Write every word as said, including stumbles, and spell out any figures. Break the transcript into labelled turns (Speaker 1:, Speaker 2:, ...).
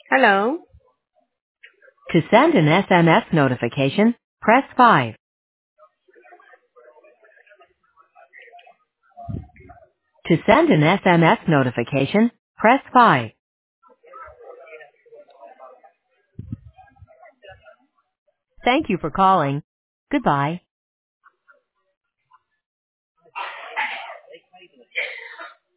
Speaker 1: Hello. To send an S M S notification, press five. To send an S M S notification, press five. Thank you for calling. Goodbye.